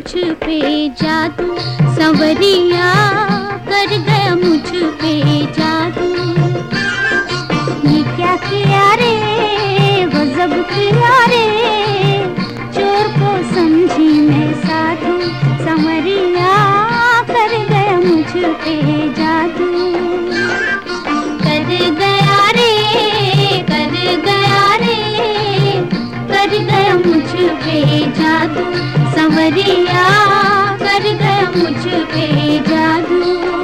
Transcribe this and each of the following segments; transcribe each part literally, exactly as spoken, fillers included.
मुझ पे जादू, संवरिया कर गया मुझ पे जादू। ये क्या किया रे, गजब किया रे, चोर को समझी मैं साधु, संवरिया कर गया मुझ पे जादू। कर गया रे, कर गया रे, कर गया मुझ पे जादू, संवरिया कर गया मुझ पे जादू।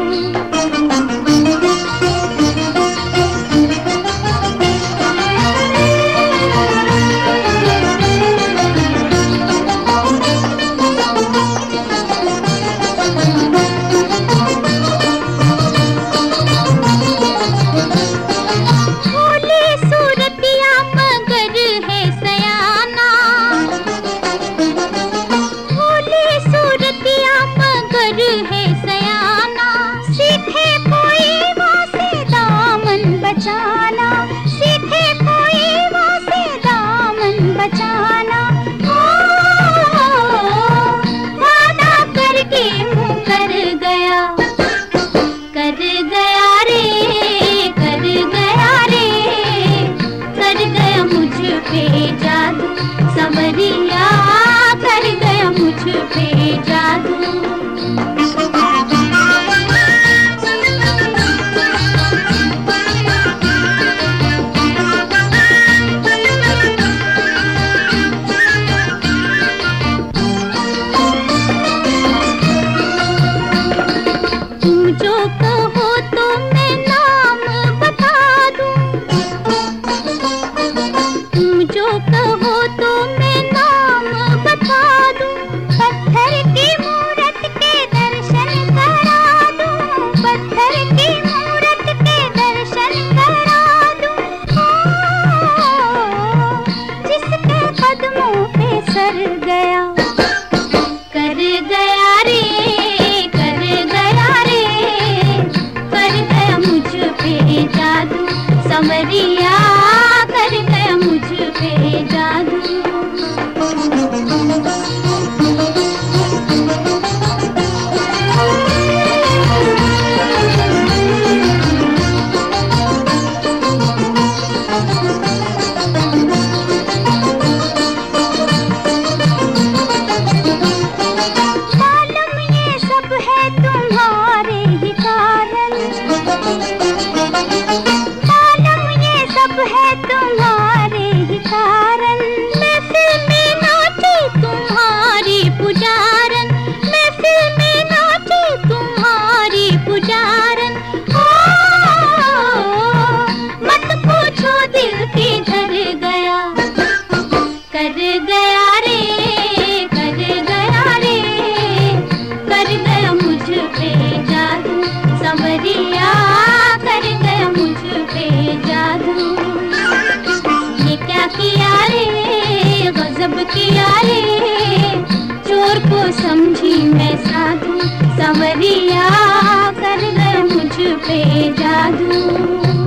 सीखे कोई वो से दामन बचाना, वादा करके मुँह कर गया, कर गया रे, कर गया रे, कर गया मुझ पे जादू, संवरिया कर गया मुझ पे जादू। जो कहो तो मैं नाम बता दूं, तुम जो कहो तो मैं नाम बता दूं, पत्थर की मूरत के दर्शन करा दूं, पत्थर की मूरत के दर्शन करा दूं, जिसके कदमों पे सर गया, कर गया रे, जादू, संवरिया कर गया मुझ पे जादू। मालूम ये सब है तुम्हारे ही कारण, है तुम्हारे ही कारण, महफिल में नाची तुम्हारी पुजारन, महफिल में नाची तुम्हारी पुजारन, मत पूछो दिल किधर गया, कर गया रे, कर गया रे, कर गया मुझ पे जादू, संवरिया कर गया मुझ पे जादू। क्या किया रे, गजब किया रे, चोर को समझी मैं साधु, संवरिया कर गया मुझ पे जादू।